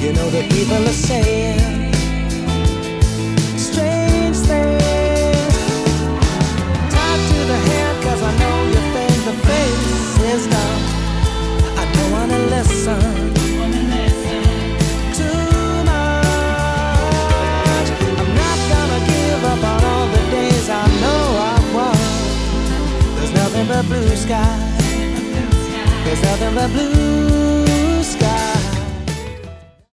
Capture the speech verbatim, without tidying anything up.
You know the people are saying strange things. Tied to the head, cause I know you think the face is dumb. I don't wanna listen too much. I'm not gonna give up on all the days I know I've won. There's nothing but blue sky. There's nothing but blue